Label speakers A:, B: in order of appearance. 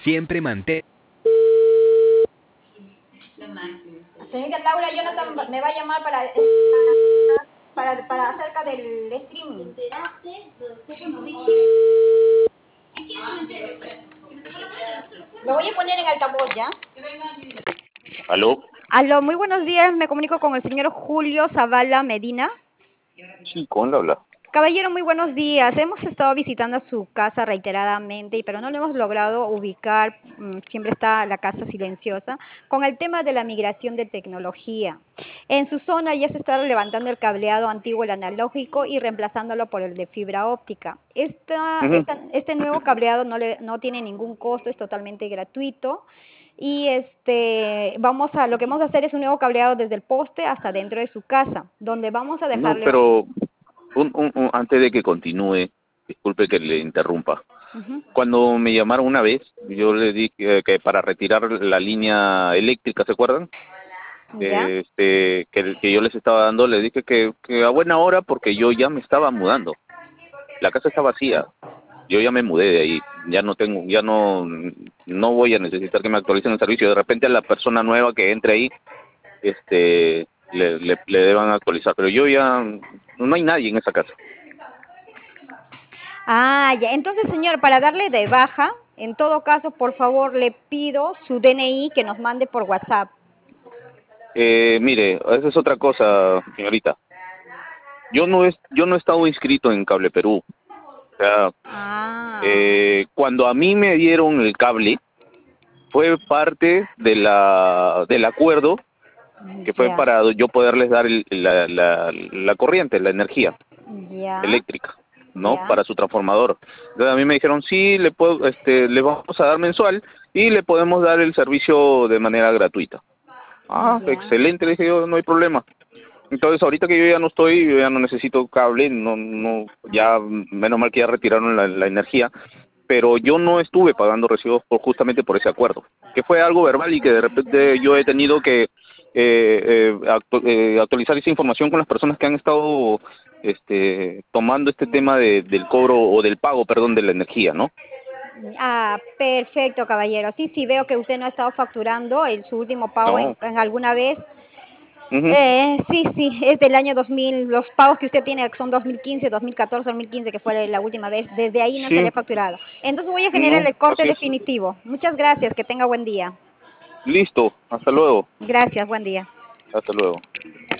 A: Siempre mantén.
B: Señorita Laura, Jonathan me va a llamar para acerca del streaming. Lo voy a poner en altavoz, ¿ya?
C: ¿Aló?
B: Aló, muy buenos días. Me comunico con el señor Julio Zavala Medina.
C: Sí, con la habla.
B: Caballero, muy buenos días. Hemos estado visitando su casa reiteradamente, pero no lo hemos logrado ubicar. Siempre está la casa silenciosa con el tema de la migración de tecnología. En su zona ya se está levantando el cableado antiguo, el analógico, y reemplazándolo por el de fibra óptica.
C: Ujú.
B: Este nuevo cableado no tiene ningún costo, es totalmente gratuito. Y lo que vamos a hacer es un nuevo cableado desde el poste hasta dentro de su casa, donde vamos a
C: No,
B: dejarle.
C: pero antes de que continúe, disculpe que le interrumpa.
B: Ujú.
C: Cuando me llamaron una vez, yo le dije que para retirar la línea eléctrica, ¿se acuerdan?
B: ¿Ya?
C: Que yo les estaba dando, le dije que a buena hora porque yo ya me estaba mudando. La casa está vacía. Yo ya me mudé de ahí. No voy a necesitar que me actualicen el servicio. De repente a la persona nueva que entre ahí, le deban actualizar. Pero yo ya, no hay nadie en esa casa.
B: Ah, ya. Entonces, señor, para darle de baja, en todo caso, por favor, le pido su DNI que nos mande por WhatsApp.
C: Mire, esa es otra cosa, señorita. Yo no he estado inscrito en Cable Perú. O sea,
B: Ah,
C: cuando a mí me dieron el cable, fue parte del acuerdo que fue
B: ya,
C: para yo poderles dar la corriente, la energía
B: ya,
C: eléctrica, ¿no?
B: ya,
C: Para su transformador. Entonces a mí me dijeron, sí, le vamos a dar mensual y le podemos dar el servicio de manera gratuita. Ah,
B: ya.
C: excelente, le dije yo, no hay problema. Entonces ahorita que yo ya no estoy, yo ya no necesito cable, ya menos mal que ya retiraron la energía, pero yo no estuve pagando recibos justamente por ese acuerdo, que fue algo verbal y que de repente yo he tenido que actualizar esa información con las personas que han estado tomando este tema del cobro o del pago, perdón, de la energía, ¿no?
B: Ah, perfecto, caballero. Sí, sí, veo que usted no ha estado facturando en su último pago
C: No.
B: en alguna vez.
C: Ujú.
B: Sí, sí, es del año 2000. Los pagos que usted tiene son 2015, 2014, 2015, que fue la última vez. Desde ahí no se le
C: Sí,
B: ha facturado. Entonces voy a generar
C: no,
B: el corte
C: así es.
B: definitivo. Muchas gracias, que tenga buen día.
C: Listo, hasta luego,
B: Gracias, buen día.
C: hasta luego.